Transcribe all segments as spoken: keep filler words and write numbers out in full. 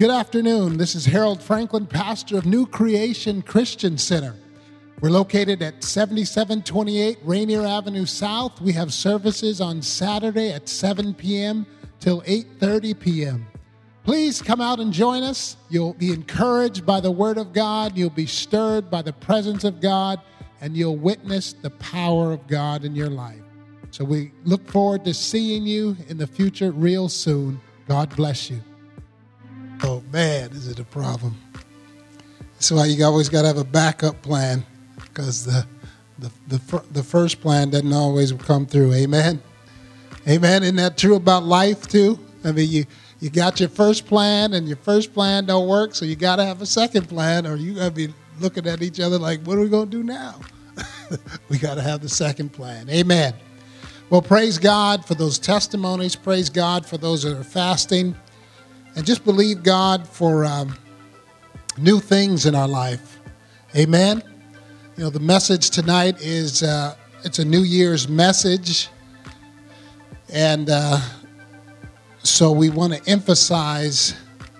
Good afternoon. This is Harold Franklin, pastor of New Creation Christian Center. We're located at seventy-seven twenty-eight Rainier Avenue South. We have services on Saturday at seven p.m. till eight thirty p.m. Please come out and join us. You'll be encouraged by the Word of God. You'll be stirred by the presence of God, and you'll witness the power of God in your life. So we look forward to seeing you in the future real soon. God bless you. Oh, man, is it a problem. That's why you always got to have a backup plan, because the, the, the, the first plan doesn't always come through. Amen? Amen? Isn't that true about life, too? I mean, you, you got your first plan, and your first plan don't work, so you got to have a second plan, or you got to be looking at each other like, what are we going to do now? We got to have the second plan. Amen. Well, praise God for those testimonies. Praise God for those that are fasting. And just believe God for um, new things in our life. Amen. You know, the message tonight is, uh, it's a New Year's message. And uh, so we want to emphasize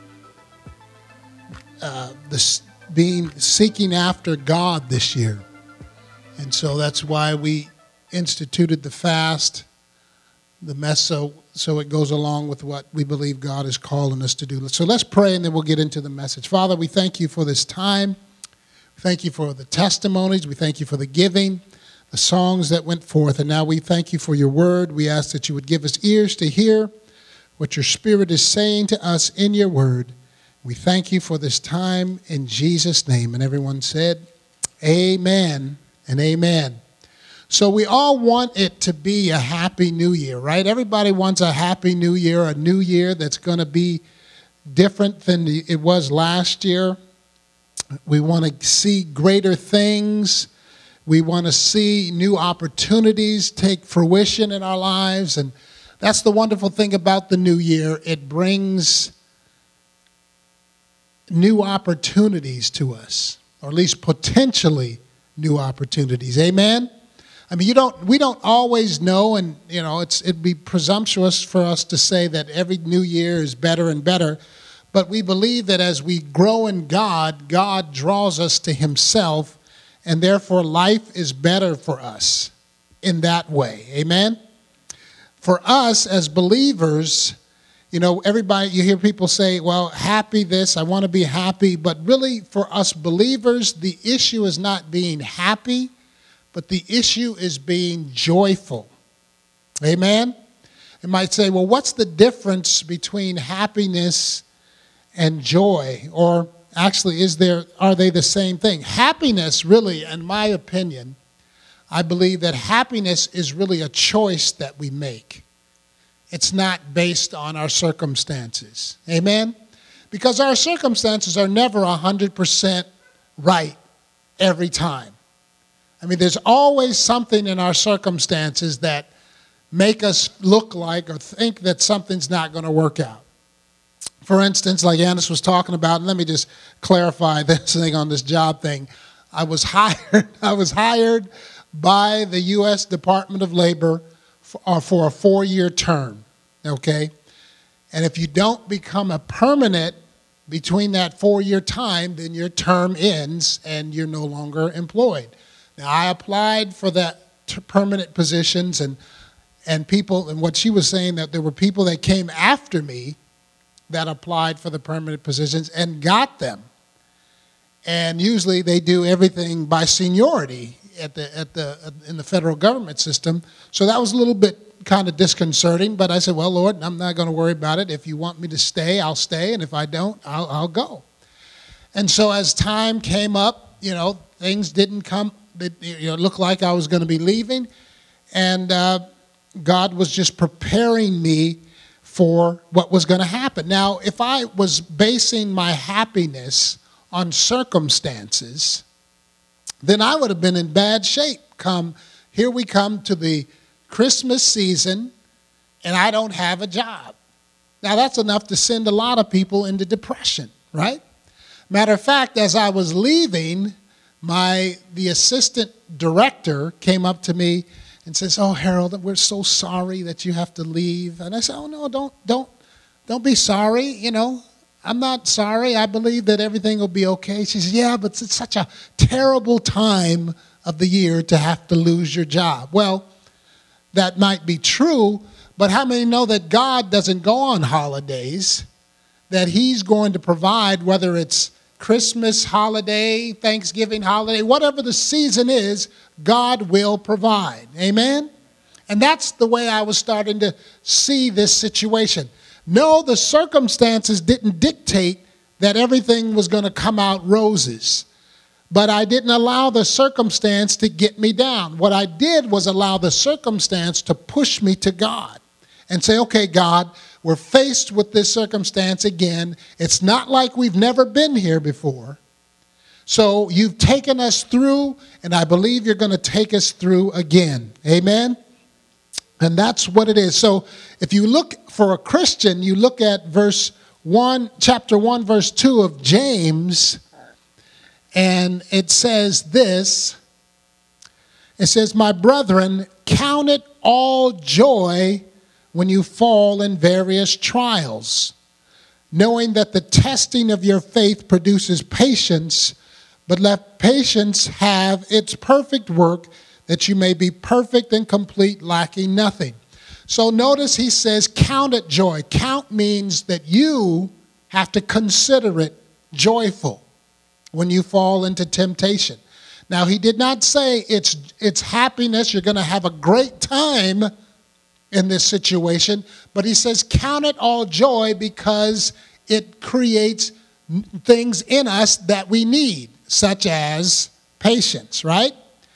uh, this being, seeking after God this year. And so that's why we instituted the fast, the mess, so, so it goes along with what we believe God is calling us to do. So let's pray, and then we'll get into the message. Father, we thank you for this time. We thank you for the testimonies. We thank you for the giving, the songs that went forth. And now we thank you for your word. We ask that you would give us ears to hear what your Spirit is saying to us in your word. We thank you for this time in Jesus' name. And everyone said, amen and amen. So we all want it to be a happy new year, right? Everybody wants a happy new year, a new year that's going to be different than it was last year. We want to see greater things. We want to see new opportunities take fruition in our lives. And that's the wonderful thing about the new year. It brings new opportunities to us, or at least potentially new opportunities. Amen? I mean, you don't. We don't always know, and you know, it's it'd be presumptuous for us to say that every new year is better and better. But we believe that as we grow in God, God draws us to Himself, and therefore life is better for us in that way. Amen. For us as believers, you know, everybody, you hear people say, "Well, happy this, I want to be happy," but really, for us believers, the issue is not being happy. But the issue is being joyful. Amen? You might say, well, what's the difference between happiness and joy? Or actually, is there are they the same thing? Happiness, really, in my opinion, I believe that happiness is really a choice that we make. It's not based on our circumstances. Amen? Because our circumstances are never one hundred percent right every time. I mean, there's always something in our circumstances that make us look like or think that something's not going to work out. For instance, like Annis was talking about, and let me just clarify this thing on this job thing. I was hired. I was hired by the U S Department of Labor for, uh, for a four-year term. Okay, and if you don't become a permanent between that four-year time, then your term ends and you're no longer employed. Now, I applied for that t- permanent positions, and and people, and what she was saying, that there were people that came after me that applied for the permanent positions and got them. And usually they do everything by seniority at the at the in the federal government system. So that was a little bit kind of disconcerting, but I said, well, Lord, I'm not going to worry about it. If you want me to stay, I'll stay, and if I don't, I'll I'll go. And so as time came up, you know, things didn't come. It, you know, looked like I was going to be leaving, and uh, God was just preparing me for what was going to happen. Now, if I was basing my happiness on circumstances, then I would have been in bad shape. Come, here we come to the Christmas season, and I don't have a job. Now, that's enough to send a lot of people into depression, right? Matter of fact, as I was leaving, My the assistant director came up to me and says, "Oh, Harold, we're so sorry that you have to leave." And I said, "Oh no, don't don't don't be sorry. You know, I'm not sorry. I believe that everything will be okay. She says, yeah, but it's such a terrible time of the year to have to lose your job. Well, that might be true, but how many know that God doesn't go on holidays, that he's going to provide, whether it's Christmas holiday, Thanksgiving holiday, whatever the season is, God will provide. Amen? And that's the way I was starting to see this situation. No, the circumstances didn't dictate that everything was going to come out roses. But I didn't allow the circumstance to get me down. What I did was allow the circumstance to push me to God and say, okay, God, we're faced with this circumstance again. It's not like we've never been here before. So you've taken us through, and I believe you're going to take us through again. Amen? And that's what it is. So if you look for a Christian, you look at verse one, chapter one, verse two of James, and it says this. It says, my brethren, count it all joy when you fall in various trials, knowing that the testing of your faith produces patience, but let patience have its perfect work, that you may be perfect and complete, lacking nothing. So notice he says, count it joy. Count means that you have to consider it joyful when you fall into temptation. Now, he did not say it's, it's happiness, you're going to have a great time in this situation, but he says count it all joy because it creates things in us that we need, such as patience, right?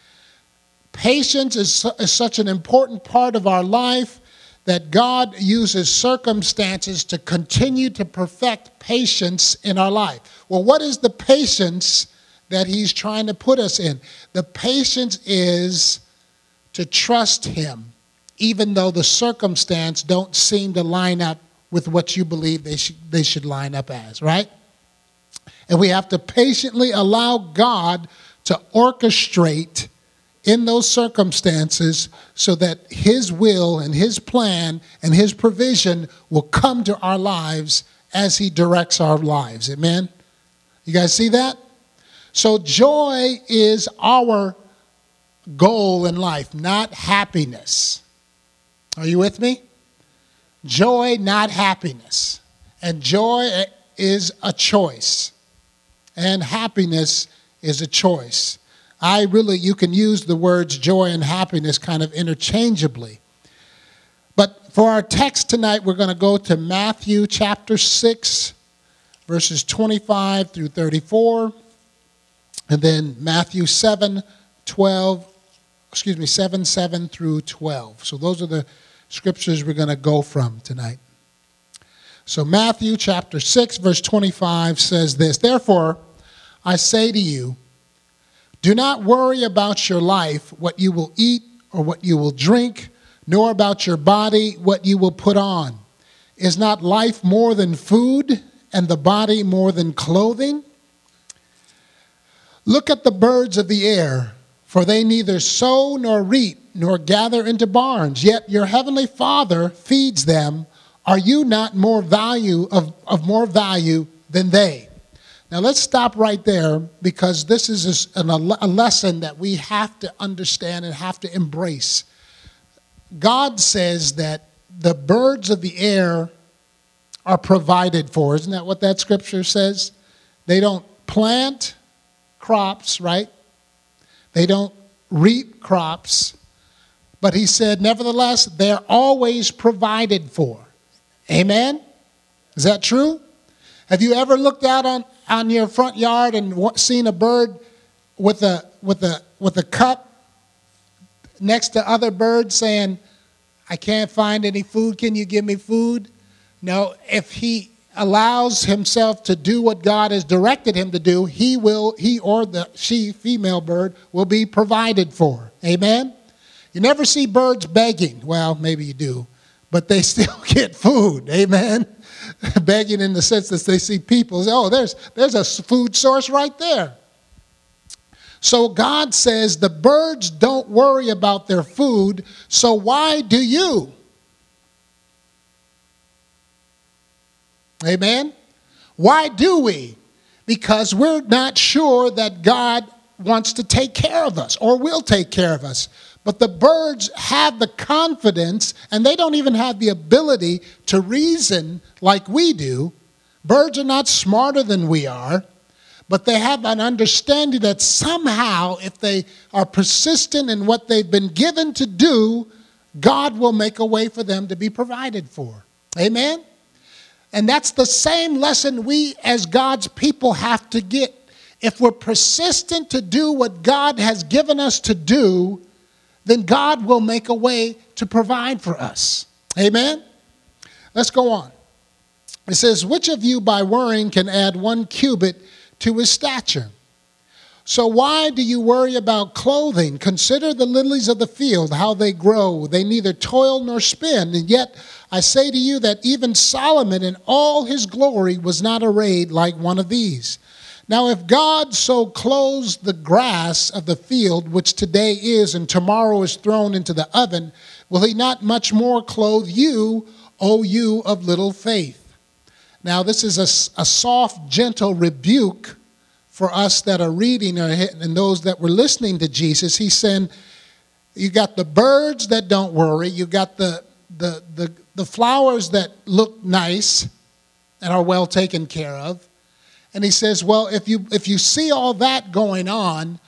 Patience is, su- is such an important part of our life that God uses circumstances to continue to perfect patience in our life. Well, what is the patience that he's trying to put us in? The patience is to trust him, even though the circumstance don't seem to line up with what you believe they should, they should line up as, right? And we have to patiently allow God to orchestrate in those circumstances so that his will and his plan and his provision will come to our lives as he directs our lives. Amen? You guys see that? So joy is our goal in life, not happiness. Are you with me? Joy, not happiness. And joy is a choice. And happiness is a choice. I really, you can use the words joy and happiness kind of interchangeably. But for our text tonight, we're going to go to Matthew chapter six, verses twenty-five through thirty-four. And then Matthew seven, twelve, excuse me, seven, seven through twelve. So those are the scriptures we're going to go from tonight. So Matthew chapter six, verse twenty-five says this, therefore, I say to you, do not worry about your life, what you will eat or what you will drink, nor about your body, what you will put on. Is not life more than food, and the body more than clothing? Look at the birds of the air, for they neither sow nor reap, nor gather into barns, yet your heavenly Father feeds them. Are you not more value of, of more value than they? Now let's stop right there, because this is a, a lesson that we have to understand and have to embrace. God says that the birds of the air are provided for. Isn't that what that scripture says? They don't plant crops, right? They don't reap crops. But he said, nevertheless, they're always provided for. Amen? Is that true? Have you ever looked out on, on your front yard and seen a bird with a with a with a cup next to other birds saying, I can't find any food, can you give me food? No, if he allows himself to do what God has directed him to do, he will, he or the she, female bird, will be provided for. Amen? You never see birds begging. Well, maybe you do, but they still get food. Amen? Begging in the sense that they see people. Oh, there's, there's a food source right there. So God says the birds don't worry about their food, so why do you? Amen? Why do we? Because we're not sure that God wants to take care of us or will take care of us. But the birds have the confidence, and they don't even have the ability to reason like we do. Birds are not smarter than we are, but they have an understanding that somehow, if they are persistent in what they've been given to do, God will make a way for them to be provided for. Amen? And that's the same lesson we as God's people have to get. If we're persistent to do what God has given us to do, then God will make a way to provide for us. Amen? Let's go on. It says, which of you by worrying can add one cubit to his stature? So why do you worry about clothing? Consider the lilies of the field, how they grow. They neither toil nor spin. And yet I say to you that even Solomon in all his glory was not arrayed like one of these. Now if God so clothes the grass of the field, which today is and tomorrow is thrown into the oven, will he not much more clothe you, O you of little faith? Now this is a, a soft, gentle rebuke for us that are reading and those that were listening to Jesus. He's saying, you got the birds that don't worry. You got the, the, the, the flowers that look nice and are well taken care of. And he says, well, if you, if you see all that going on,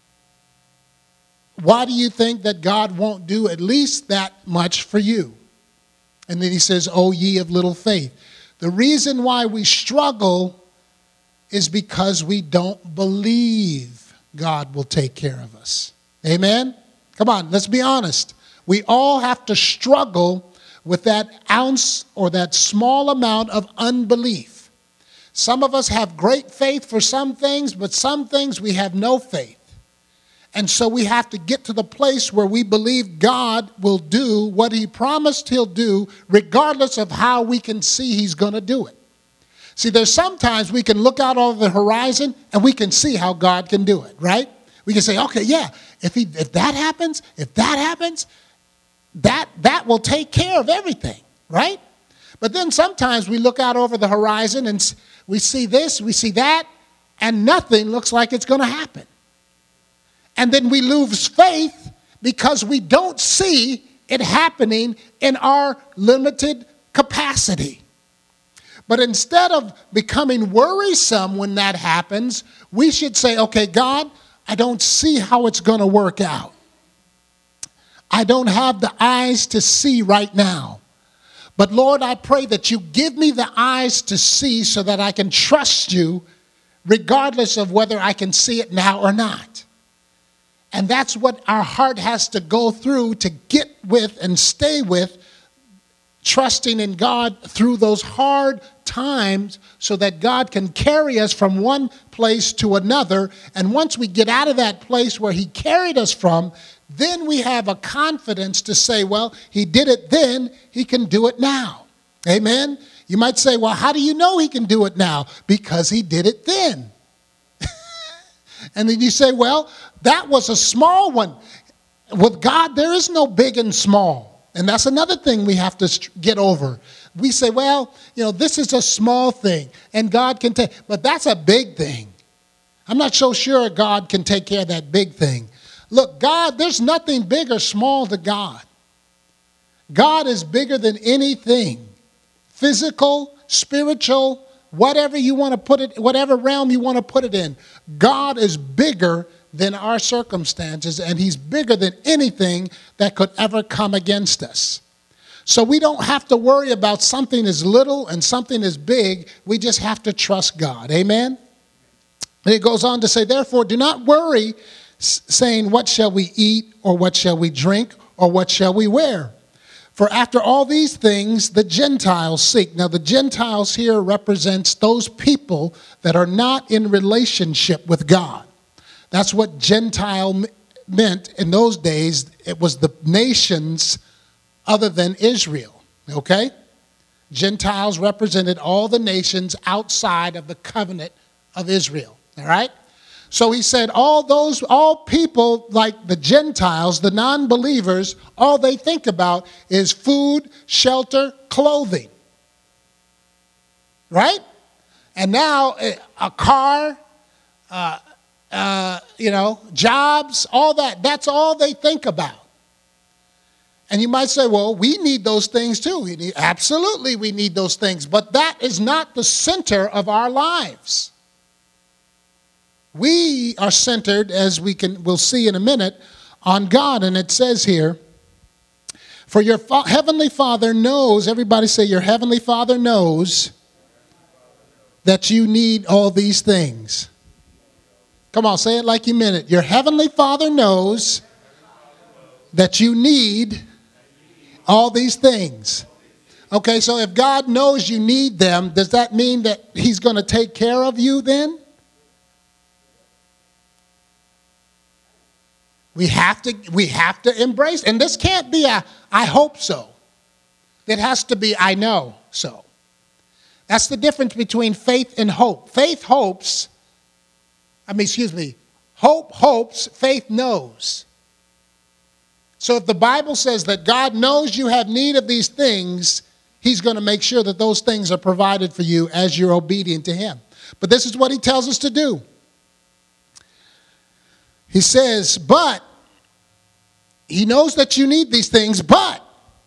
why do you think that God won't do at least that much for you? And then he says, O ye of little faith. The reason why we struggle is because we don't believe God will take care of us. Amen? Come on, let's be honest. We all have to struggle with that ounce or that small amount of unbelief. Some of us have great faith for some things, but some things we have no faith. And so we have to get to the place where we believe God will do what he promised he'll do, regardless of how we can see he's going to do it. See, there's sometimes we can look out over the horizon and we can see how God can do it, right? We can say, okay, yeah, if he, if that happens, if that happens, that, that will take care of everything, right? But then sometimes we look out over the horizon and we see this, we see that, and nothing looks like it's going to happen. And then we lose faith because we don't see it happening in our limited capacity. But instead of becoming worrisome when that happens, we should say, okay, God, I don't see how it's going to work out. I don't have the eyes to see right now. But Lord, I pray that you give me the eyes to see so that I can trust you regardless of whether I can see it now or not. And that's what our heart has to go through to get with and stay with, trusting in God through those hard times so that God can carry us from one place to another. And once we get out of that place where he carried us from, then we have a confidence to say, well, he did it then, he can do it now. Amen? You might say, well, how do you know he can do it now? Because he did it then. And then you say, well, that was a small one. With God, there is no big and small. And that's another thing we have to get over. We say, well, you know, this is a small thing, and God can take, but that's a big thing. I'm not so sure God can take care of that big thing. Look, God, there's nothing big or small to God. God is bigger than anything. Physical, spiritual, whatever you want to put it, whatever realm you want to put it in. God is bigger than our circumstances, and he's bigger than anything that could ever come against us. So we don't have to worry about something as little and something as big. We just have to trust God. Amen? And it goes on to say, therefore, do not worry, saying, what shall we eat, or what shall we drink, or what shall we wear? For after all these things, the Gentiles seek. Now, the Gentiles here represents those people that are not in relationship with God. That's what Gentile meant in those days. It was the nations other than Israel, okay? Gentiles represented all the nations outside of the covenant of Israel, all right? So he said all those, all people like the Gentiles, the non-believers, all they think about is food, shelter, clothing. Right? And now a car, uh, uh, you know, jobs, all that, that's all they think about. And you might say, well, we need those things too. We need, absolutely, we need those things. But that is not the center of our lives. We are centered, as we can, we'll see in a minute, on God. And it says here, for your fa- heavenly Father knows, everybody say, your heavenly Father knows that you need all these things. Come on, say it like you meant it. Your heavenly Father knows that you need all these things. Okay, so if God knows you need them, does that mean that he's going to take care of you then? We have to, we have to embrace, and this can't be a, I hope so. It has to be, I know so. That's the difference between faith and hope. Faith hopes, I mean, excuse me, hope hopes, faith knows. So if the Bible says that God knows you have need of these things, he's going to make sure that those things are provided for you as you're obedient to him. But this is what he tells us to do. He says, but he knows that you need these things, but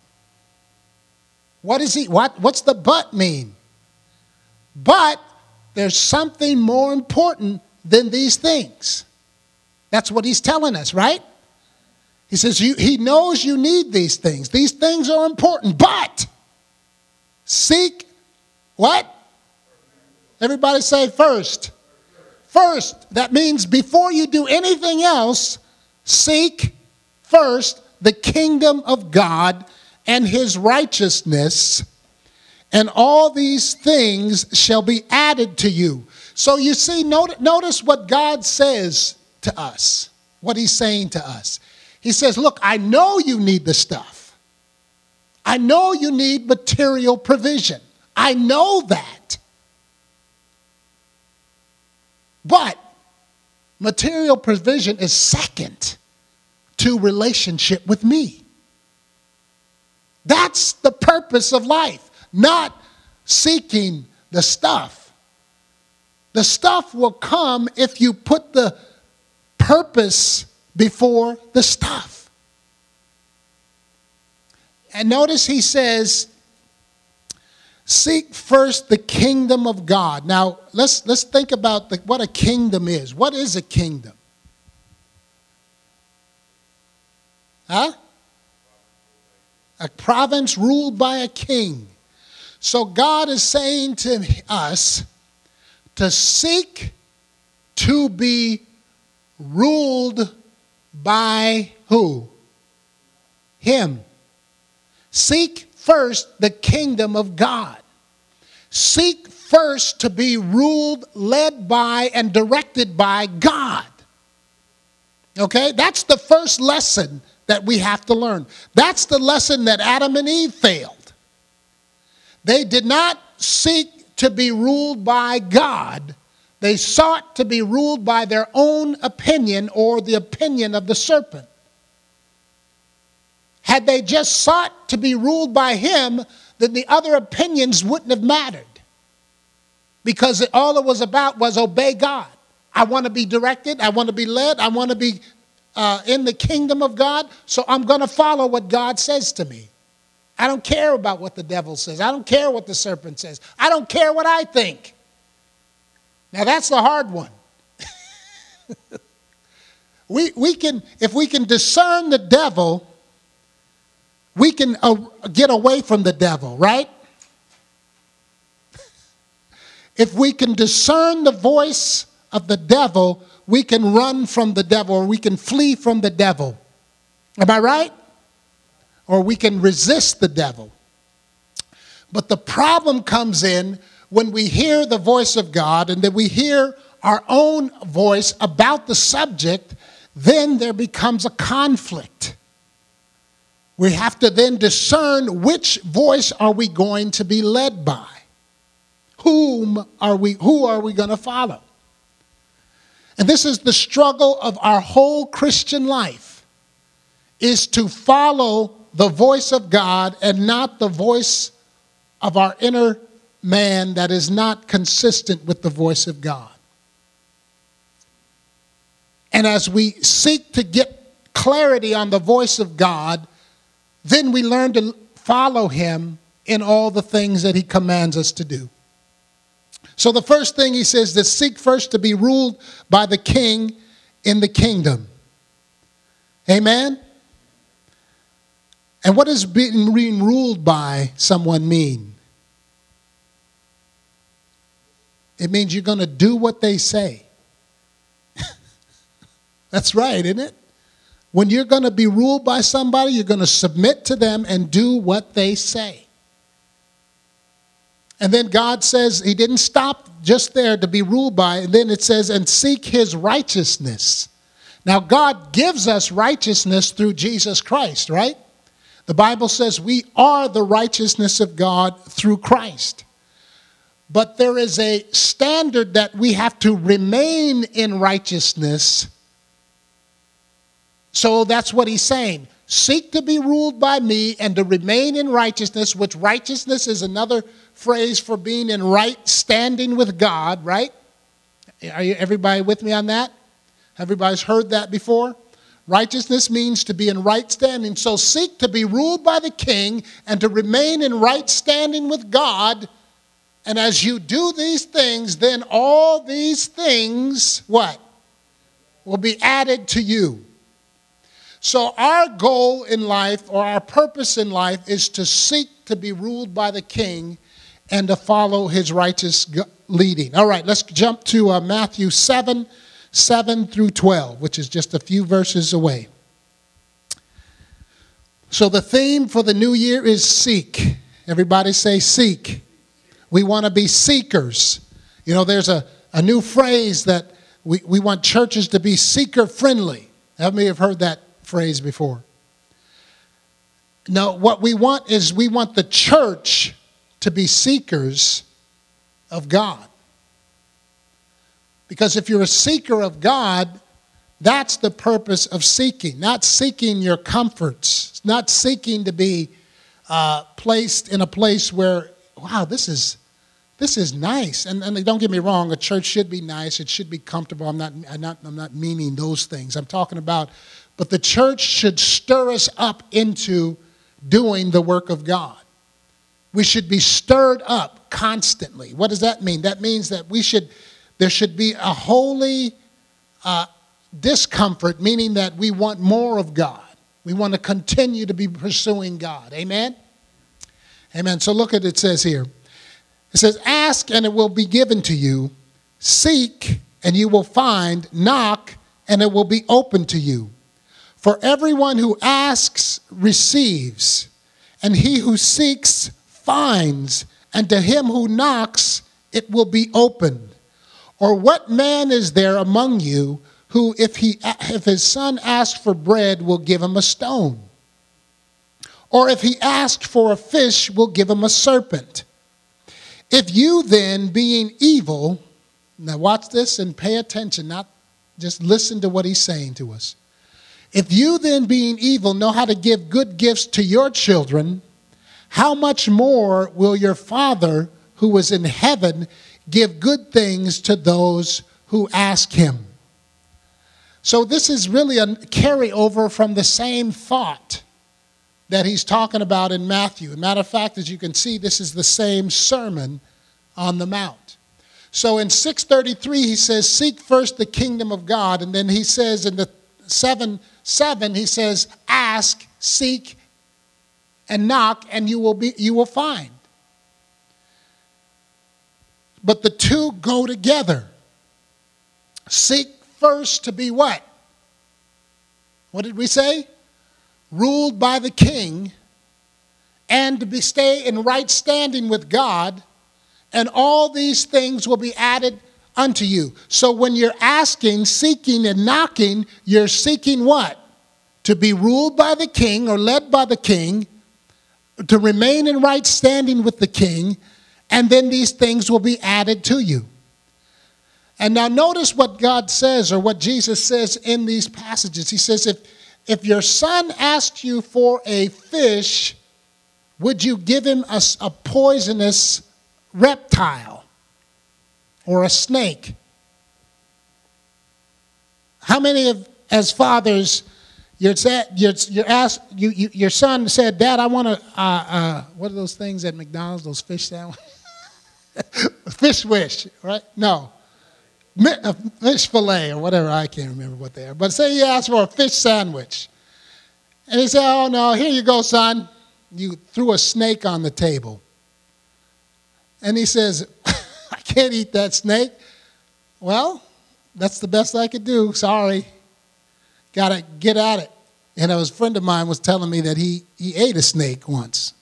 what is he, what, what's the but mean? But there's something more important than these things. That's what he's telling us, right? He says you, he knows you need these things. These things are important, but seek what? Everybody say first. First, that means before you do anything else, seek first the kingdom of God and his righteousness, and all these things shall be added to you. So you see, notice what God says to us, what he's saying to us. He says, look, I know you need the stuff. I know you need material provision. I know that. But material provision is second to relationship with me. That's the purpose of life, not seeking the stuff. The stuff will come if you put the purpose before the stuff. And notice he says, seek first the kingdom of God. Now, let's let's think about the, what a kingdom is. What is a kingdom? Huh? A province ruled by a king. So God is saying to us to seek to be ruled by who? Him. Seek first the kingdom of God. Seek first to be ruled, led by, and directed by God. Okay? That's the first lesson that we have to learn. That's the lesson that Adam and Eve failed. They did not seek to be ruled by God. They sought to be ruled by their own opinion or the opinion of the serpent. Had they just sought to be ruled by him, then the other opinions wouldn't have mattered. Because it, all it was about was obey God. I want to be directed. I want to be led. I want to be uh, in the kingdom of God. So I'm going to follow what God says to me. I don't care about what the devil says. I don't care what the serpent says. I don't care what I think. Now that's the hard one. we, we can, if we can discern the devil, we can uh, get away from the devil, right? If we can discern the voice of the devil, we can run from the devil, or we can flee from the devil. Am I right? Or we can resist the devil. But the problem comes in when we hear the voice of God and then we hear our own voice about the subject, then there becomes a conflict. We have to then discern which voice are we going to be led by. Whom are we, who are we going to follow? And this is the struggle of our whole Christian life, is to follow the voice of God and not the voice of our inner man that is not consistent with the voice of God. And as we seek to get clarity on the voice of God, then we learn to follow him in all the things that he commands us to do. So the first thing he says is seek first to be ruled by the king in the kingdom. Amen? And what does being, being ruled by someone mean? It means you're going to do what they say. That's right, isn't it? When you're going to be ruled by somebody, you're going to submit to them and do what they say. And then God says he didn't stop just there to be ruled by. And then it says, and seek his righteousness. Now, God gives us righteousness through Jesus Christ, right? The Bible says we are the righteousness of God through Christ. But there is a standard that we have to remain in righteousness. So that's what he's saying. Seek to be ruled by me and to remain in righteousness, which righteousness is another phrase for being in right standing with God, right? Are you, everybody with me on that? Everybody's heard that before? Righteousness means to be in right standing. So seek to be ruled by the king and to remain in right standing with God. And as you do these things, then all these things, what? Will be added to you. So our goal in life, or our purpose in life, is to seek to be ruled by the king and to follow his righteous leading. All right, let's jump to uh, Matthew seven, seven through twelve, which is just a few verses away. So the theme for the new year is seek. Everybody say seek. We want to be seekers. You know, there's a, a new phrase that we, we want churches to be seeker-friendly. How many have heard that phrase before? No, what we want is we want the church to be seekers of God. Because if you're a seeker of God, that's the purpose of seeking. Not seeking your comforts. Not seeking to be uh, placed in a place where, wow, this is this is nice. And, and don't get me wrong, a church should be nice. It should be comfortable. I'm not, I'm not, I'm not meaning those things. I'm talking about, but the church should stir us up into doing the work of God. We should be stirred up constantly. What does that mean? That means that we should, there should be a holy uh, discomfort, meaning that we want more of God. We want to continue to be pursuing God. Amen? Amen. So look at it, it says here. It says, ask and it will be given to you. Seek and you will find. Knock and it will be open to you. For everyone who asks receives, and he who seeks finds, and to him who knocks it will be opened. Or what man is there among you who, if he if his son asks for bread, will give him a stone? Or if he asks for a fish, will give him a serpent? If you then, being evil, now watch this and pay attention, not just listen to what he's saying to us. If you then, being evil, know how to give good gifts to your children, how much more will your Father who is in heaven give good things to those who ask him? So this is really a carryover from the same thought that he's talking about in Matthew. As a matter of fact, as you can see, this is the same Sermon on the Mount. So in six thirty-three, he says, seek first the kingdom of God. And then he says in the seven, seven, he says, ask, seek, and knock, and you will be, you will find. But the two go together. Seek first to be what? What did we say? Ruled by the king, and to be, stay in right standing with God, and all these things will be added unto you. So when you're asking, seeking, and knocking, you're seeking what? To be ruled by the king or led by the king, to remain in right standing with the king, and then these things will be added to you. And now notice what God says, or what Jesus says in these passages. He says, if, if your son asked you for a fish, would you give him a, a poisonous reptile or a snake? How many of, as fathers, your, your, your, ask, you, you, your son said, Dad, I want to, uh, uh, what are those things at McDonald's, those fish sandwiches? Fish wish, right? No. A fish fillet or whatever, I can't remember what they are. But say you asked for a fish sandwich. And he said, oh, no, here you go, son. You threw a snake on the table. And he says, I can't eat that snake. Well, that's the best I could do. Sorry. Got to get at it. And a friend of mine was telling me that he, he ate a snake once.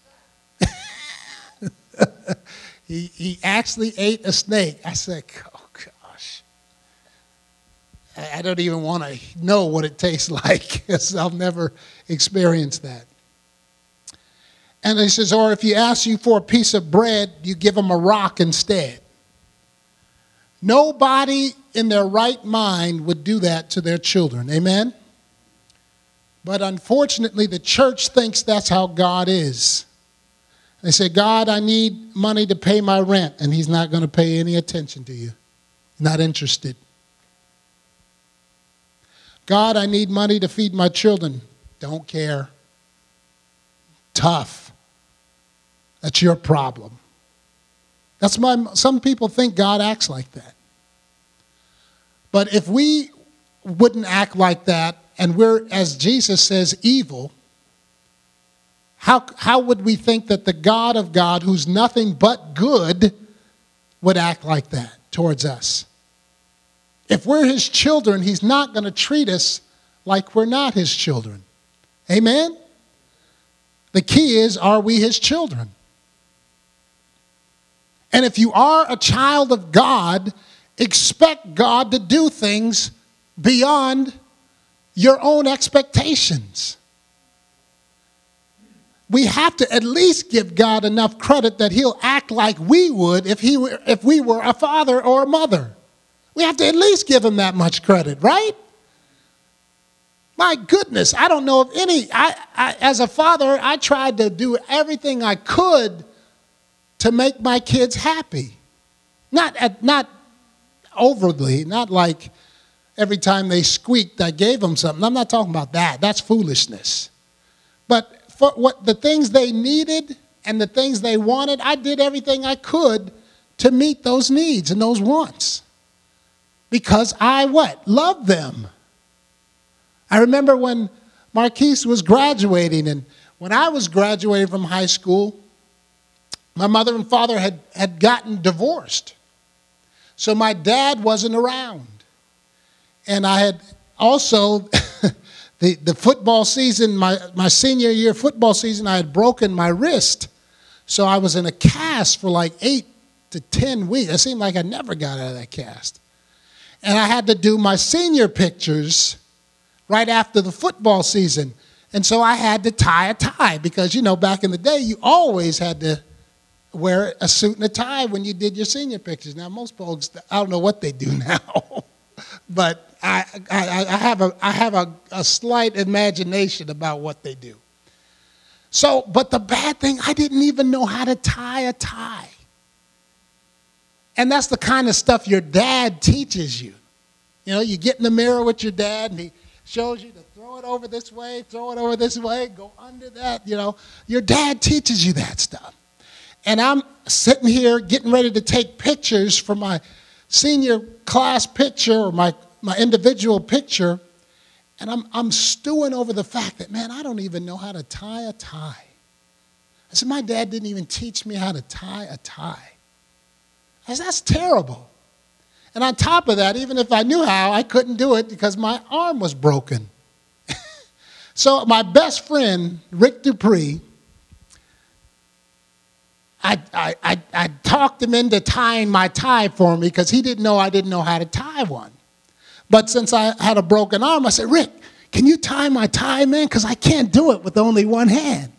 he, he actually ate a snake. I said, oh, gosh. I, I don't even want to know what it tastes like because I'll never experience that. And he says, or if you ask you for a piece of bread, you give them a rock instead. Nobody in their right mind would do that to their children. Amen? But unfortunately, the church thinks that's how God is. They say, God, I need money to pay my rent, and he's not going to pay any attention to you. Not interested. God, I need money to feed my children. Don't care. Tough. That's your problem. That's why some people think God acts like that. But if we wouldn't act like that, and we're, as Jesus says, evil, how, how would we think that the God of God, who's nothing but good, would act like that towards us? If we're his children, he's not going to treat us like we're not his children. Amen? The key is, are we his children? And if you are a child of God, expect God to do things beyond your own expectations. We have to at least give God enough credit that he'll act like we would if he were, if we were a father or a mother. We have to at least give him that much credit, right? My goodness, I don't know of any, I, I, as a father, I tried to do everything I could to make my kids happy. Not, at, not overly, not like every time they squeaked, I gave them something. I'm not talking about that. That's foolishness. But for what the things they needed and the things they wanted, I did everything I could to meet those needs and those wants. Because I what? Loved them. I remember when Marquise was graduating, and when I was graduating from high school, my mother and father had, had gotten divorced. So my dad wasn't around. And I had also, the, the football season, my, my senior year football season, I had broken my wrist. So I was in a cast for like eight to ten weeks. It seemed like I never got out of that cast. And I had to do my senior pictures right after the football season. And so I had to tie a tie because, you know, back in the day, you always had to wear a suit and a tie when you did your senior pictures. Now, most folks, I don't know what they do now, but I, I, I have, a, I have a, a slight imagination about what they do. So, but the bad thing, I didn't even know how to tie a tie. And that's the kind of stuff your dad teaches you. You know, you get in the mirror with your dad and he shows you to throw it over this way, throw it over this way, go under that, you know. Your dad teaches you that stuff. And I'm sitting here getting ready to take pictures for my senior class picture or my, my individual picture, and I'm, I'm stewing over the fact that, man, I don't even know how to tie a tie. I said, my dad didn't even teach me how to tie a tie. I said, that's terrible. And on top of that, even if I knew how, I couldn't do it because my arm was broken. So my best friend, Rick Dupree, I, I, I, I talked him into tying my tie for me because he didn't know I didn't know how to tie one. But since I had a broken arm, I said, Rick, can you tie my tie, man? Because I can't do it with only one hand.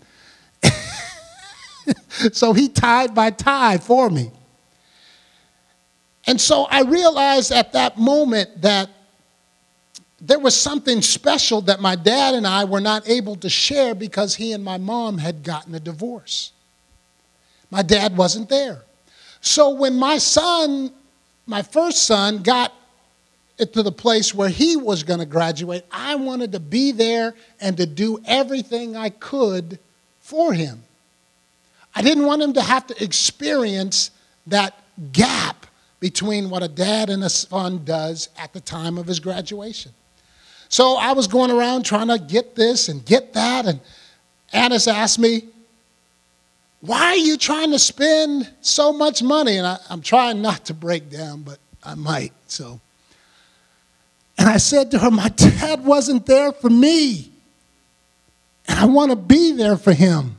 So he tied my tie for me. And so I realized at that moment that there was something special that my dad and I were not able to share because he and my mom had gotten a divorce. My dad wasn't there. So when my son, my first son, got it to the place where he was going to graduate, I wanted to be there and to do everything I could for him. I didn't want him to have to experience that gap between what a dad and a son does at the time of his graduation. So I was going around trying to get this and get that, and Annis asked me, why are you trying to spend so much money? And I, I'm trying not to break down, but I might. So, and I said to her, my dad wasn't there for me, and I want to be there for him.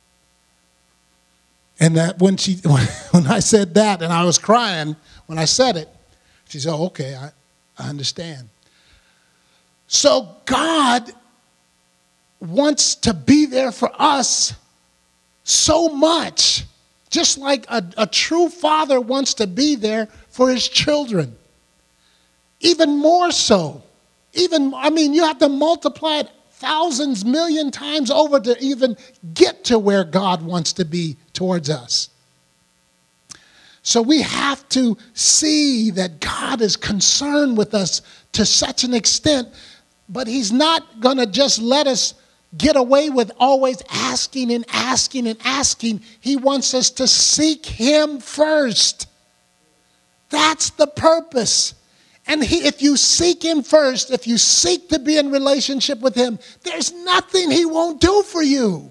And that when she, when I said that, and I was crying when I said it, she said, oh, okay, I, I understand. So God wants to be there for us so much, just like a, a true father wants to be there for his children. Even more so. Even, I mean, you have to multiply it thousands, million times over to even get to where God wants to be towards us. So we have to see that God is concerned with us to such an extent, but he's not going to just let us get away with always asking and asking and asking. He wants us to seek him first. That's the purpose. And he, if you seek him first, if you seek to be in relationship with him, there's nothing he won't do for you.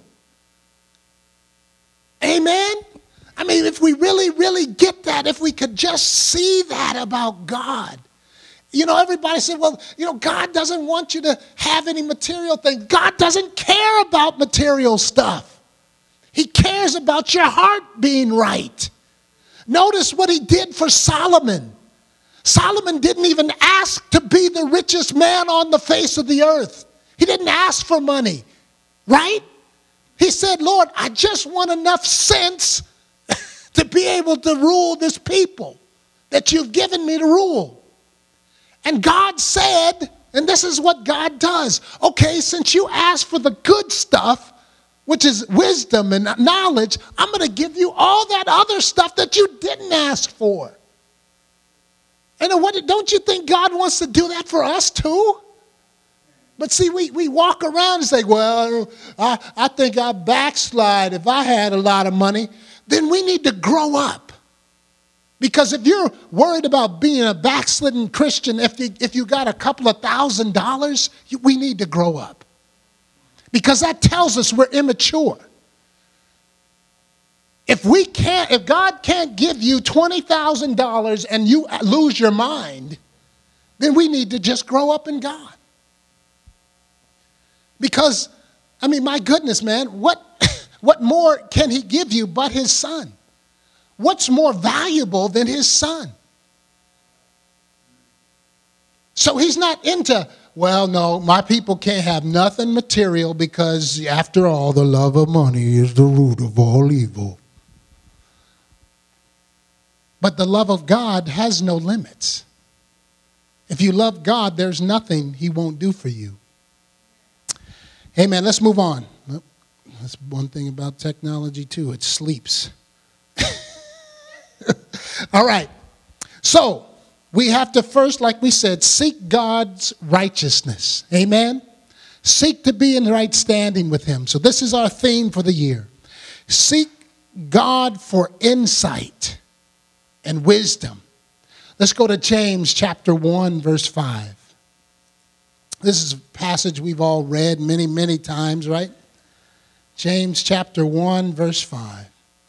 Amen? I mean, if we really, really get that, if we could just see that about God. You know, everybody said, well, you know, God doesn't want you to have any material things. God doesn't care about material stuff. He cares about your heart being right. Notice what he did for Solomon. Solomon didn't even ask to be the richest man on the face of the earth. He didn't ask for money, right? He said, Lord, I just want enough sense to be able to rule this people that you've given me to rule. And God said, and this is what God does. Okay, since you asked for the good stuff, which is wisdom and knowledge, I'm going to give you all that other stuff that you didn't ask for. And what, don't you think God wants to do that for us too? But see, we, we walk around and say, well, I, I think I'd backslide if I had a lot of money. Then we need to grow up. Because if you're worried about being a backslidden Christian, if you, if you got a couple of thousand dollars, you, we need to grow up. Because that tells us we're immature. If we can't, if God can't give you twenty thousand dollars and you lose your mind, then we need to just grow up in God. Because, I mean, my goodness, man, what, what more can he give you but his son? What's more valuable than his son? So he's not into, well, no, my people can't have nothing material because, after all, the love of money is the root of all evil. But the love of God has no limits. If you love God, there's nothing he won't do for you. Amen. Let's move on. That's one thing about technology, too. It sleeps. All right. So we have to first, like we said, seek God's righteousness. Amen. Seek to be in right standing with him. So this is our theme for the year. Seek God for insight and wisdom. Let's go to James chapter one, verse five. This is a passage we've all read many, many times, right? James chapter one, verse five.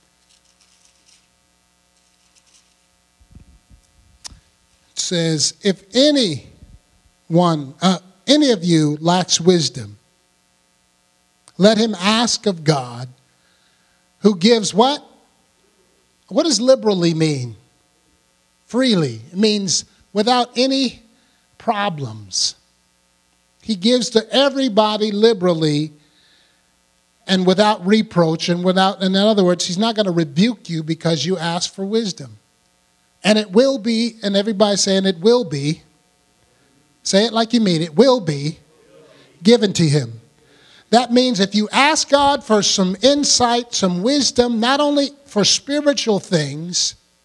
It says, if any one, uh, any of you lacks wisdom, let him ask of God, who gives what? What does liberally mean? Freely. It means without any problems. He gives to everybody liberally and without reproach and without, in other words, he's not going to rebuke you because you ask for wisdom. And it will be, and everybody's saying it will be, say it like you mean it, will be given to him. That means if you ask God for some insight, some wisdom, not only for spiritual things,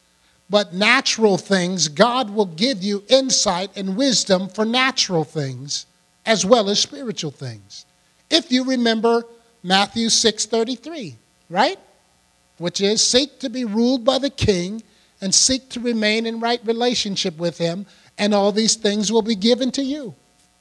but natural things, God will give you insight and wisdom for natural things as well as spiritual things. If you remember Matthew six thirty-three, right? Which is, seek to be ruled by the king and seek to remain in right relationship with him, and all these things will be given to you.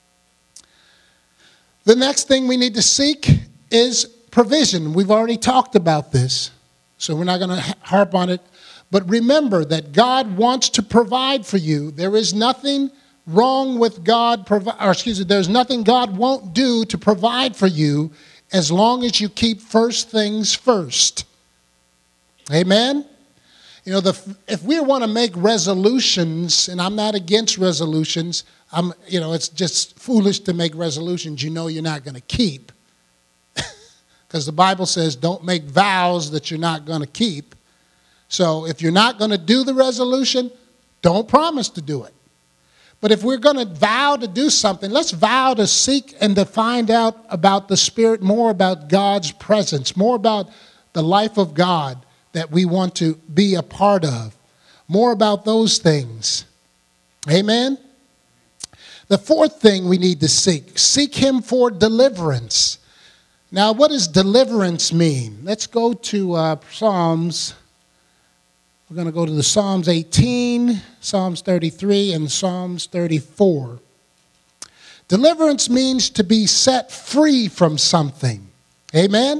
The next thing we need to seek is provision. We've already talked about this, so we're not going to harp on it. But remember that God wants to provide for you. There is nothing wrong with God, provi- or excuse me, there's nothing God won't do to provide for you as long as you keep first things first. Amen? You know, the, if we want to make resolutions, and I'm not against resolutions, I'm, you know, it's just foolish to make resolutions you know you're not going to keep. Because the Bible says don't make vows that you're not going to keep. So if you're not going to do the resolution, don't promise to do it. But if we're going to vow to do something, let's vow to seek and to find out about the Spirit, more about God's presence, more about the life of God that we want to be a part of, more about those things. Amen? The fourth thing we need to seek, seek him for deliverance. Now, what does deliverance mean? Let's go to uh, Psalms. We're going to go to the Psalms eighteen, Psalms thirty-three, and Psalms thirty-four. Deliverance means to be set free from something. Amen?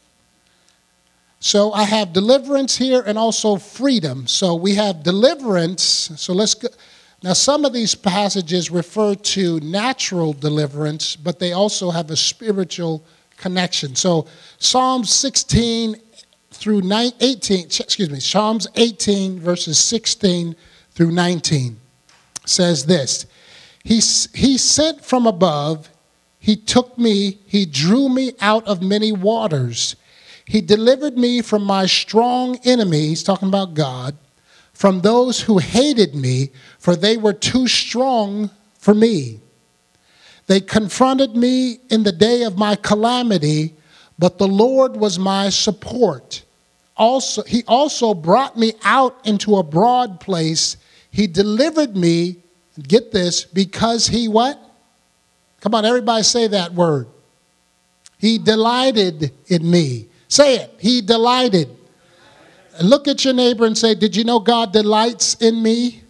So I have deliverance here and also freedom. So we have deliverance. So let's go. Now, some of these passages refer to natural deliverance, but they also have a spiritual connection. So Psalms sixteen through eighteen, excuse me, Psalms eighteen, verses sixteen through nineteen says this. He, he sent from above, he took me, he drew me out of many waters. He delivered me from my strong enemies, talking about God, from those who hated me, for they were too strong for me. They confronted me in the day of my calamity, but the Lord was my support. Also, he also brought me out into a broad place. He delivered me, get this, because he what? Come on, everybody say that word. He delighted in me. Say it. He delighted. Look at your neighbor and say, did you know God delights in me?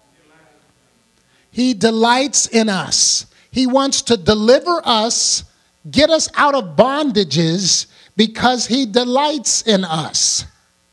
He delights in us. He wants to deliver us, get us out of bondages because he delights in us.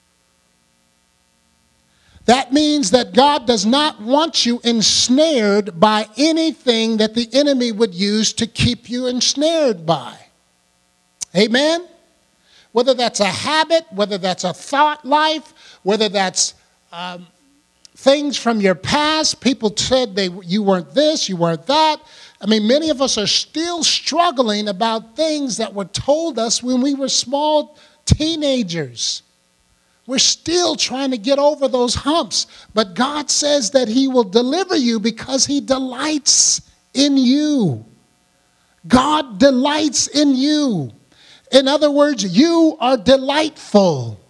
That means that God does not want you ensnared by anything that the enemy would use to keep you ensnared by. Amen? Whether that's a habit, whether that's a thought life, whether that's um, things from your past. People said they you weren't this, you weren't that. I mean, many of us are still struggling about things that were told us when we were small teenagers. We're still trying to get over those humps. But God says that he will deliver you because he delights in you. God delights in you. In other words, you are delightful.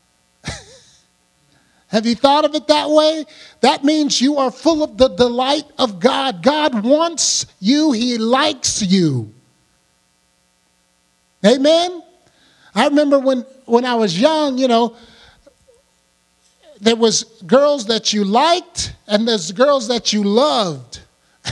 Have you thought of it that way? That means you are full of the delight of God. God wants you. He likes you. Amen? I remember when, when I was young, you know, there was girls that you liked and there's girls that you loved.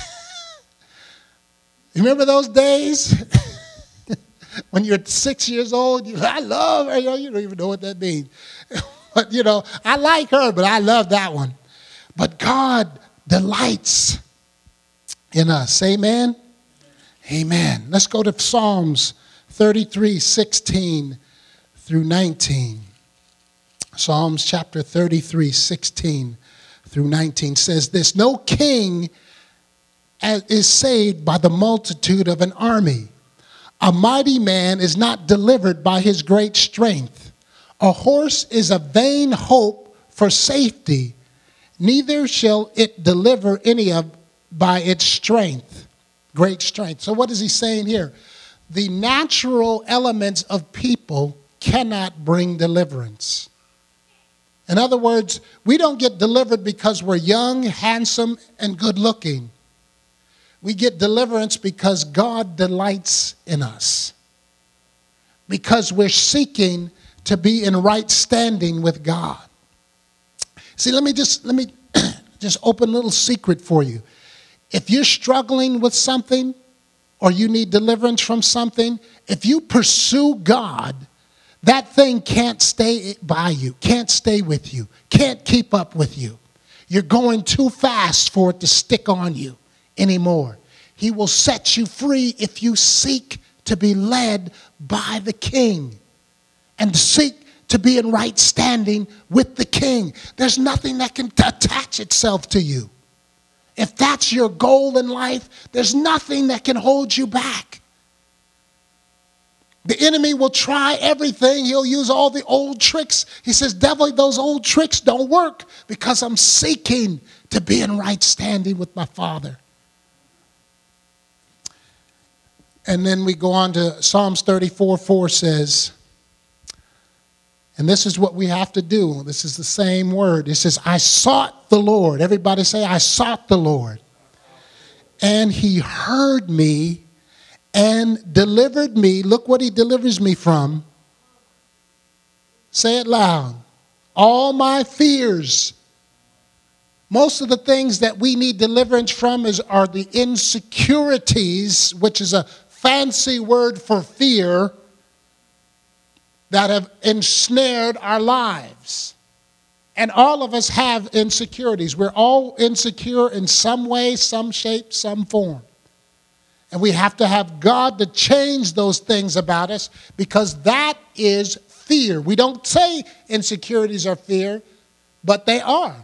You remember those days? When you're six years old, you, I love her. You know, you don't even know what that means. But, you know, I like her, but I love that one. But God delights in us. Amen? Amen. Let's go to Psalms thirty-three, sixteen through nineteen. Psalms chapter thirty-three, sixteen through nineteen says this. No king is saved by the multitude of an army. A mighty man is not delivered by his great strength. A horse is a vain hope for safety. Neither shall it deliver any of by its strength, great strength. So what is he saying here? The natural elements of people cannot bring deliverance. In other words, we don't get delivered because we're young, handsome, and good looking. We get deliverance because God delights in us. Because we're seeking to be in right standing with God. See, let me just let me just open a little secret for you. If you're struggling with something or you need deliverance from something, if you pursue God, that thing can't stay by you, can't stay with you, can't keep up with you. You're going too fast for it to stick on you anymore. He will set you free if you seek to be led by the King and seek to be in right standing with the King. There's nothing that can t- attach itself to you. If that's your goal in life, there's nothing that can hold you back. The enemy will try everything. He'll use all the old tricks. He says, devil, those old tricks don't work because I'm seeking to be in right standing with my Father. And then we go on to Psalms thirty-four four says, and this is what we have to do. This is the same word. It says, I sought the Lord. Everybody say, I sought the Lord. And he heard me and delivered me. Look what he delivers me from. Say it loud. All my fears. Most of the things that we need deliverance from is, are the insecurities, which is a fancy word for fear, that have ensnared our lives. And all of us have insecurities. We're all insecure in some way, some shape, some form. And we have to have God to change those things about us because that is fear. We don't say insecurities are fear, but they are.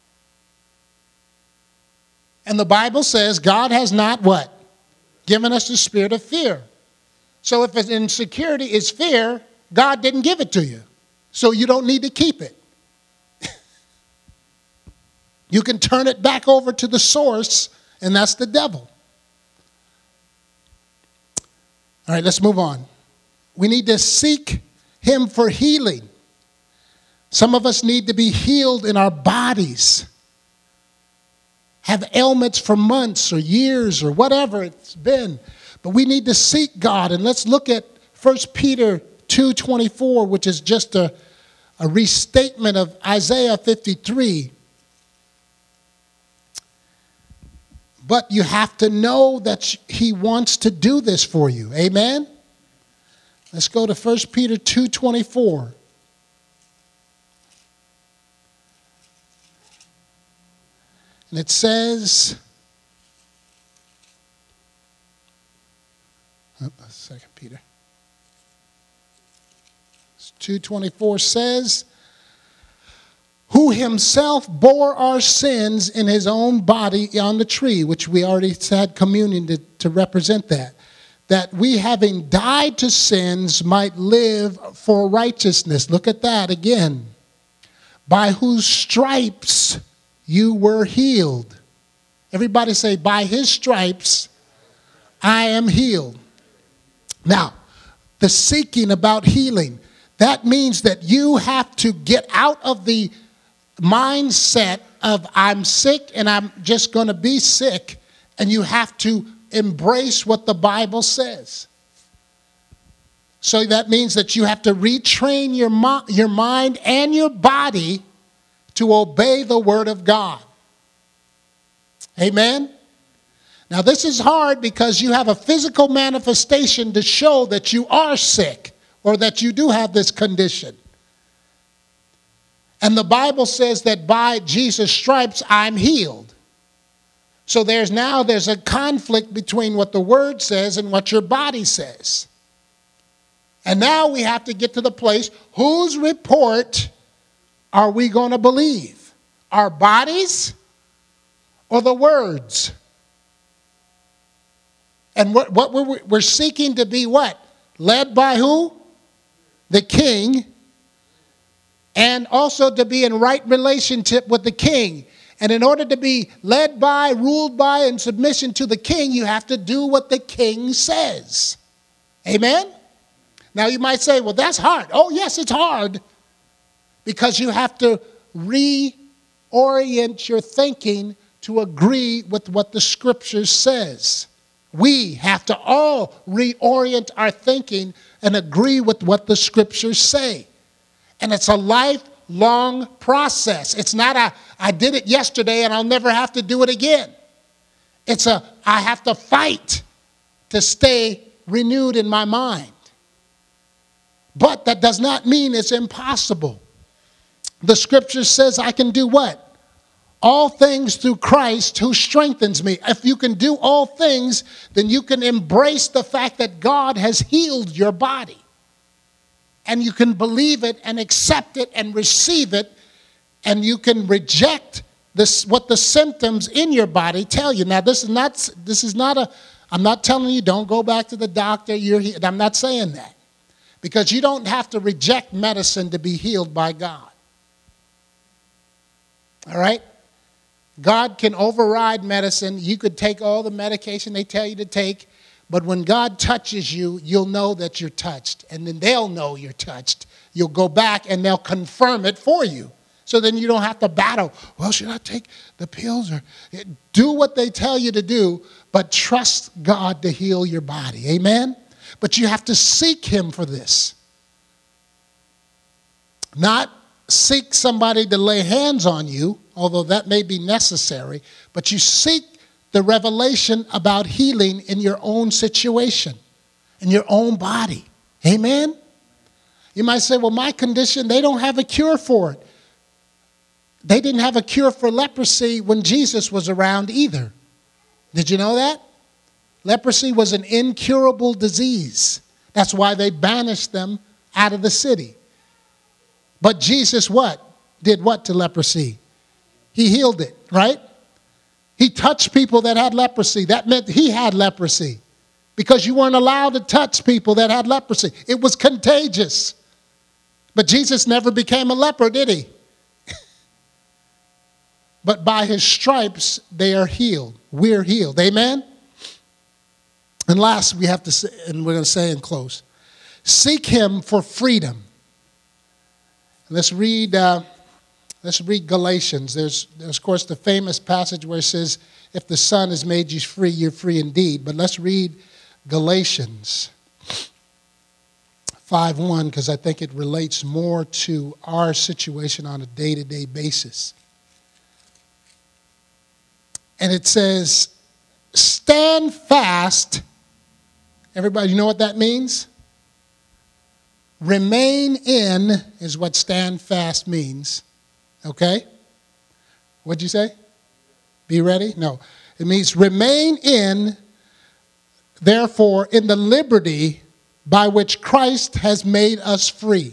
And the Bible says God has not what? Given us the spirit of fear. So if an insecurity is fear, God didn't give it to you. So you don't need to keep it. You can turn it back over to the source, and that's the devil. All right, let's move on. We need to seek him for healing. Some of us need to be healed in our bodies. Have ailments for months or years or whatever it's been. But we need to seek God. And let's look at First Peter two twenty-four, which is just a, a restatement of Isaiah fifty-three. But you have to know that he wants to do this for you. Amen? Let's go to First Peter two twenty-four. And it says, oh, Second Peter. two twenty-four says, who himself bore our sins in his own body on the tree, which we already had communion to, to represent that. That we, having died to sins, might live for righteousness. Look at that again. By whose stripes you were healed. Everybody say, by his stripes I am healed. Now, the seeking about healing, that means that you have to get out of the mindset of I'm sick and I'm just going to be sick, and you have to embrace what the Bible says. So that means that you have to retrain your, mo- your mind and your body to obey the word of God. Amen? Now this is hard because you have a physical manifestation to show that you are sick or that you do have this condition. And the Bible says that by Jesus' stripes I'm healed. So there's now there's a conflict between what the word says and what your body says. And now we have to get to the place, whose report are we going to believe? Our bodies or the words? And what, what we're, we're seeking to be what? Led by who? The King. And also to be in right relationship with the King. And in order to be led by, ruled by, and submission to the King, you have to do what the King says. Amen? Now you might say, well, that's hard. Oh, yes, it's hard. Because you have to reorient your thinking to agree with what the Scripture says. We have to all reorient our thinking and agree with what the Scriptures say. And it's a lifelong process. It's not a, I did it yesterday and I'll never have to do it again. It's a, I have to fight to stay renewed in my mind. But that does not mean it's impossible. The Scripture says I can do what? All things through Christ who strengthens me. If you can do all things, then you can embrace the fact that God has healed your body. And you can believe it and accept it and receive it. And you can reject this, what the symptoms in your body tell you. Now, this is not, this is not a, I'm not telling you don't go back to the doctor. You're he- I'm not saying that. Because you don't have to reject medicine to be healed by God. All right? God can override medicine. You could take all the medication they tell you to take, but when God touches you, you'll know that you're touched, and then they'll know you're touched. You'll go back, and they'll confirm it for you. So then you don't have to battle. Well, should I take the pills? Or do what they tell you to do, but trust God to heal your body. Amen? But you have to seek Him for this. Not seek somebody to lay hands on you, although that may be necessary, but you seek the revelation about healing in your own situation, in your own body. Amen? You might say, well, my condition, they don't have a cure for it. They didn't have a cure for leprosy when Jesus was around either. Did you know that? Leprosy was an incurable disease. That's why they banished them out of the city. But Jesus what? Did what to leprosy? He healed it, right? He touched people that had leprosy. That meant he had leprosy because you weren't allowed to touch people that had leprosy. It was contagious. But Jesus never became a leper, did he? But by his stripes, they are healed. We're healed. Amen? And last, we have to say, and we're going to say and close, seek him for freedom. Let's read, uh, let's read Galatians. There's, there's, of course, the famous passage where it says, if the Son has made you free, you're free indeed. But let's read Galatians five one, because I think it relates more to our situation on a day-to-day basis. And it says, stand fast. Everybody, you know what that means? Remain in is what stand fast means. Okay? What'd you say? Be ready? No. It means remain in, therefore, in the liberty by which Christ has made us free.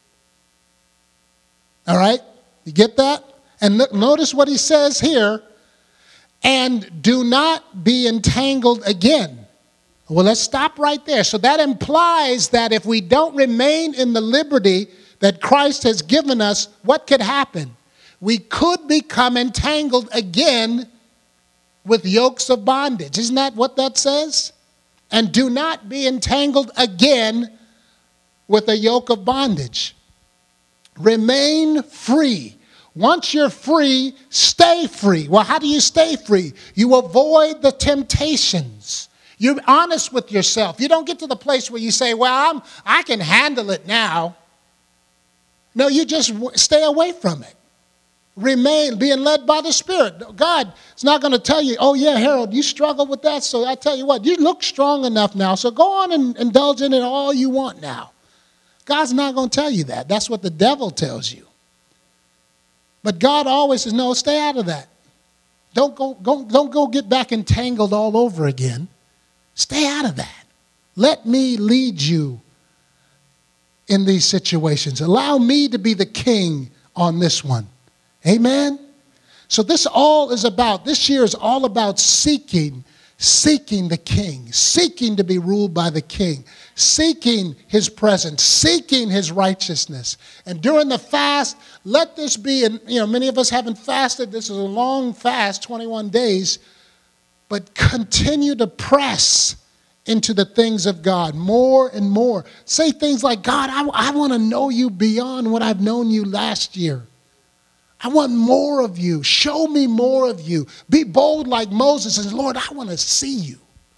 All right? You get that? And look, notice what he says here. And do not be entangled again. Well, let's stop right there. So that implies that if we don't remain in the liberty that Christ has given us, what could happen? We could become entangled again with yokes of bondage. Isn't that what that says? And do not be entangled again with a yoke of bondage. Remain free. Once you're free, stay free. Well, how do you stay free? You avoid the temptations. You're honest with yourself. You don't get to the place where you say, well, I'm, I can handle it now. No, you just stay away from it. Remain, being led by the Spirit. God is not going to tell you, oh, yeah, Harold, you struggle with that, so I tell you what, you look strong enough now, so go on and indulge in it all you want now. God's not going to tell you that. That's what the devil tells you. But God always says, no, stay out of that. Don't go, go, don't go get back entangled all over again. Stay out of that. Let me lead you in these situations. Allow me to be the king on this one. Amen? So this all is about, this year is all about seeking, seeking the king, seeking to be ruled by the king, seeking his presence, seeking his righteousness. And during the fast, let this be, and you know, many of us haven't fasted. This is a long fast, twenty-one days. But continue to press into the things of God more and more. Say things like, God, I, I want to know you beyond what I've known you last year. I want more of you. Show me more of you. Be bold like Moses and, Lord, I want to see you.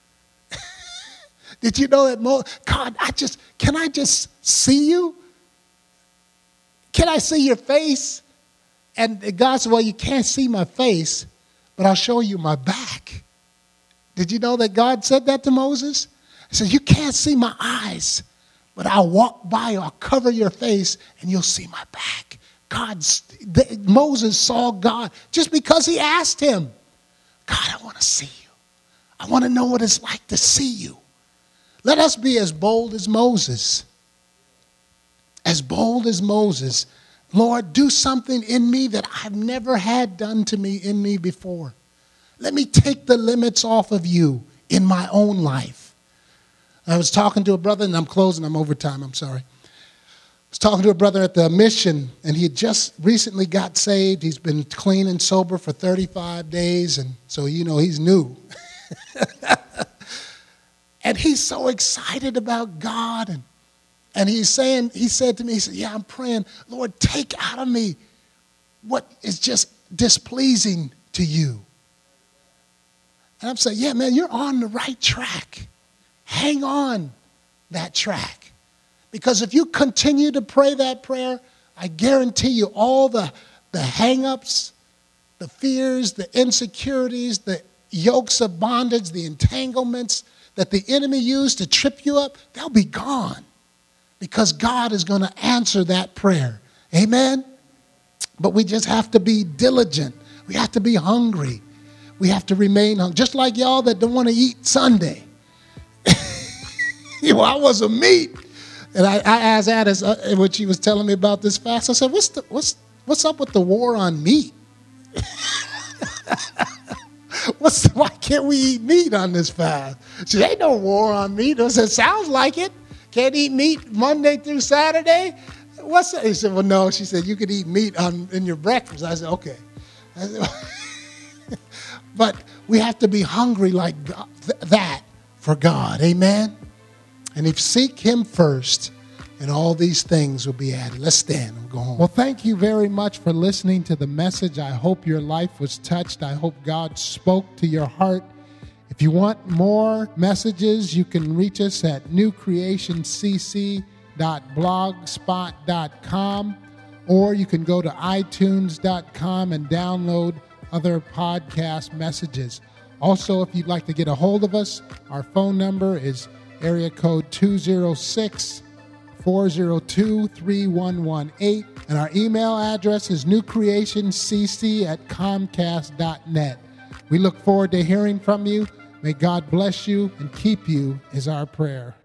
Did you know that, Mo- God, I just, can I just see you? Can I see your face? And God said, well, you can't see my face, but I'll show you my back. Did you know that God said that to Moses? He said, you can't see my eyes, but I'll walk by you, I'll cover your face, and you'll see my back. God, the, Moses saw God just because he asked him, God, I want to see you. I want to know what it's like to see you. Let us be as bold as Moses. As bold as Moses. Lord, do something in me that I've never had done to me in me before. Let me take the limits off of you in my own life. I was talking to a brother, and I'm closing, I'm over time, I'm sorry. I was talking to a brother at the mission, and he had just recently got saved. He's been clean and sober for thirty-five days, and so, you know, he's new. And he's so excited about God, and And he's saying, he said to me, he said, yeah, I'm praying, Lord, take out of me what is just displeasing to you. And I'm saying, yeah, man, you're on the right track. Hang on that track. Because if you continue to pray that prayer, I guarantee you all the, the hang-ups, the fears, the insecurities, the yokes of bondage, the entanglements that the enemy used to trip you up, they'll be gone. Because God is going to answer that prayer. Amen? But we just have to be diligent. We have to be hungry. We have to remain hungry. Just like y'all that don't want to eat Sunday. You know, I was a meat. And I, I asked Addis uh, when she was telling me about this fast. I said, what's, the, what's, what's up with the war on meat? what's, why can't we eat meat on this fast? She said, ain't no war on meat. I said, sounds like it. Can't eat meat Monday through Saturday? What's that? He said, well, no. She said, you could eat meat on, in your breakfast. I said, okay. I said, but we have to be hungry like God, th- that for God. Amen? And if seek him first, and all these things will be added. Let's stand and go home. Well, thank you very much for listening to the message. I hope your life was touched. I hope God spoke to your heart. If you want more messages, you can reach us at new creation c c dot blogspot dot com, or you can go to i tunes dot com and download other podcast messages. Also, if you'd like to get a hold of us, our phone number is area code two oh six, four oh two, three one one eight, and our email address is new creation c c at comcast dot net. We look forward to hearing from you. May God bless you and keep you is our prayer.